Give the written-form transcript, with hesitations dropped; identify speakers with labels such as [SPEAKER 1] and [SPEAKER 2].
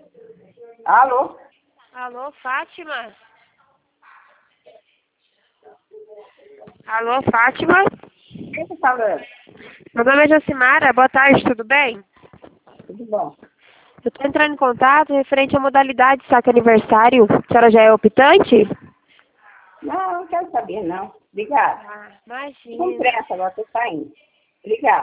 [SPEAKER 1] Alô?
[SPEAKER 2] Alô, Fátima? Alô, Fátima?
[SPEAKER 1] Quem tá falando?
[SPEAKER 2] Meu nome é Jacimara, boa tarde, tudo bem?
[SPEAKER 1] Tudo bom?
[SPEAKER 2] Eu estou entrando em contato referente à modalidade de saque aniversário. A senhora já é optante?
[SPEAKER 1] Não quero saber, não. Obrigada.
[SPEAKER 2] Ah,
[SPEAKER 1] Com
[SPEAKER 2] imagina.
[SPEAKER 1] pressa, agora tô saindo. Obrigada.